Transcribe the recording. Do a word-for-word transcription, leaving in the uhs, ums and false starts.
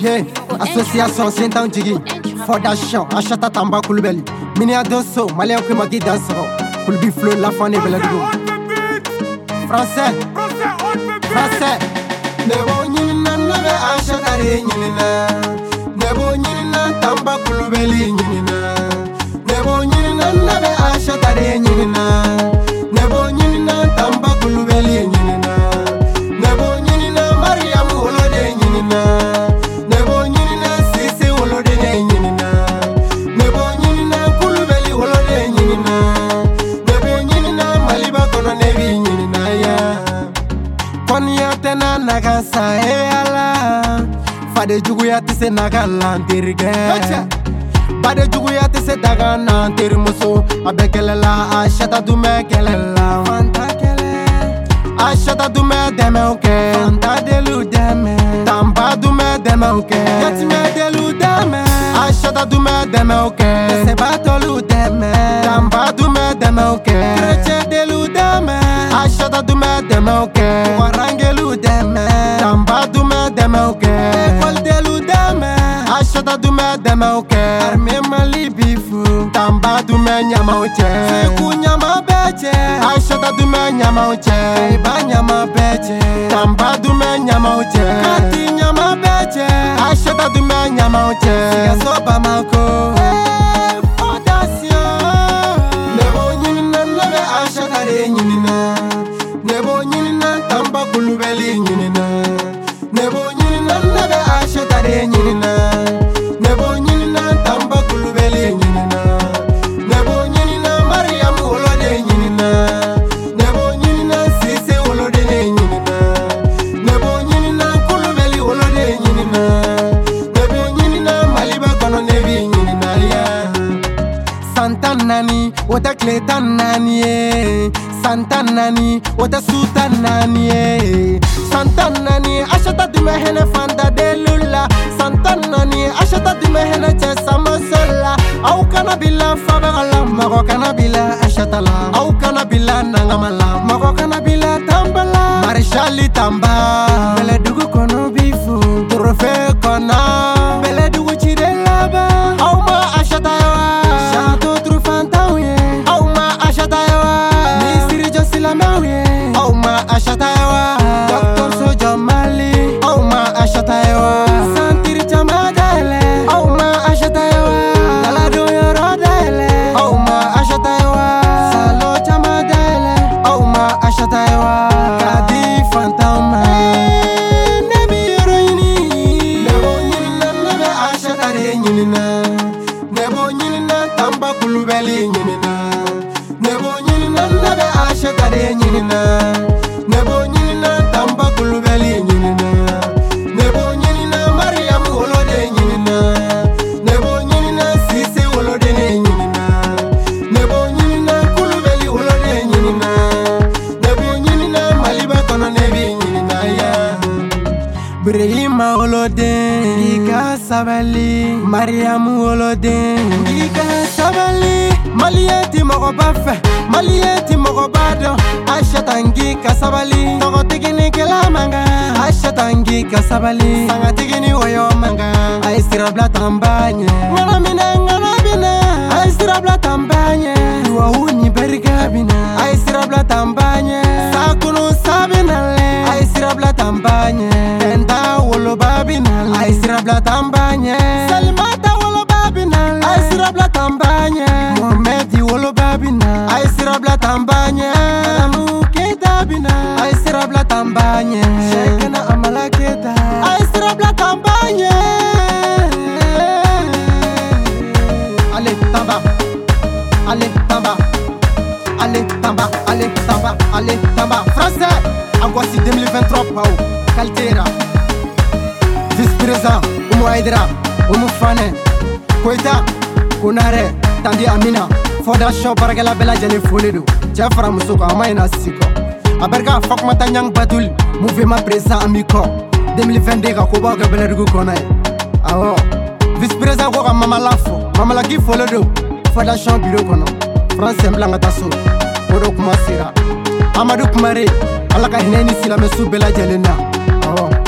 Yeah, association Sintan Jigi, Fondation, Achata Tamba Koulibaly, Minia Dosso, Malien Kumaki Dansero, Kulbi Flo, la fan et Beladou. Français, Français, Nebo Nina, Nebe Achata Nina, Nebo Nina, Tamba Koulibaly Nina, Nebo Nina, Nebe Achata Nina, Nebo Nina, Tamba Koulibaly Nina, Nebo Nina, Mariam Olode Nina. Tena nagasa e ala Fade jugu ya tise nagala ntirige Fade jugu ya tise daga na ntirimuso Abekelela ashata dume kelela Fanta kele Ashata dume deme uke Fanta delu deme Tamba dume deme uke Yatime delu deme Ashata dume deme uke Seba tolu deme Tamba dume deme uke Kreche delu deme Ashata dume deme uke Warangelu deme Tamba dume deme uke Ekol delu deme Ashata dume deme uke Arme mali bifu Tamba dume nyama uche Seku nyama beche Ashata dume nyama uche Eba nyama beche Tamba dume nyama uche Kati nyama beche Ashata dume nyama uche Siga soba mako Fondation Nebo nyinina nebe Ashata re nyinina Nebo nyinina Tamba Koulibaly nyinina Nebo nyinina nebe Achata re nyinina Nebo nyinina Tamba Koulibaly nyinina Nebo nyinina Mariam Olode nyinina Nebo nyinina Sise Olode nyinina Nebo nyinina Koulibaly Olode nyinina Nebo nyinina Maliba kono nebi nyinina ya Santan nani Wota kletan nani ye Santan nani Wota sutan nani ye Santan nani Achata dume hene fanda de lula Santan nani Achata dume hene che samasola Au kana bila fabala Mago kana bila Achata la Au kana bila nangamala Mago kana bila tambala Marshali tamba Bele dugu kono bifu Trofe kona Bele dugu chidela ba Au ma Achata yawa Shato trufanta uye Au ma Achata yawa Misiri josila mauye Au ma Achata yawa Doctor Sojo Mali Au ma Achata yawa Santiri chama dele Au ma Achata yawa Lalado yoro dele Au ma Achata yawa Salo chama dele Au ma Achata yawa Kadi fantama Nebi yoro yini Nebo nyinina nebe Achata re nyinina Nebo nyinina Tamba Koulibaly nyinina Nebo nyinina nebe Achata re nyinina Nebo nyinina Tamba Koulibaly nyinina Nebo nyinina Mariam Olode nyinina Nebo nyinina Sise Olode nyinina Nebo nyinina Koulibaly Olode nyinina Nebo nyinina Maliba kono nebi nyinina ya Birima Olode Gika sabali Mariam Olode Gika sabali Maliyeti mogo bafe Maliyeti mogo bado Achata ngika sabali Togo tigini kela manga Achata ngika sabali Sanga tigini oyo manga Aisira bla tambanye Ngana mina ngana bina Aisira bla tambanye Dua uni berga bina Aisira bla tambanye Sakunu sabina le Aisira bla tambanye Tenda wolo babina le Aisira bla tambanye Salimata wolo babina le Aisira bla tambanye Mohamedi wolo babina Aisira bla tambanye Alamu keda bina Aisira bla tambanye Shekena amala keda Aisira bla tambanye Allez tamba Allez tamba Allez tamba Allez tamba Allez tamba Français Angoissi deux mille vingt-trois Pau Kaltera Vice-président Oumou Aïdra Oumou Fane Koita Konare Tandi Amina Fondation Baragala Bela Jale Foledo Jafra Musoko Amaina Siko Aberga Fok Matanyang Batul Mouvement Président Amiko deux mille vingt-deux Kakoba Kabela Dugu Konae Aho Vice-président Koka Mama Lafo Mama Laki Foledo Fondation Bureau Kono France Mblanga Tasso Odo Kumasira Amadou Kumare Alaka Hineni Silame Sou Bela Jalena Aho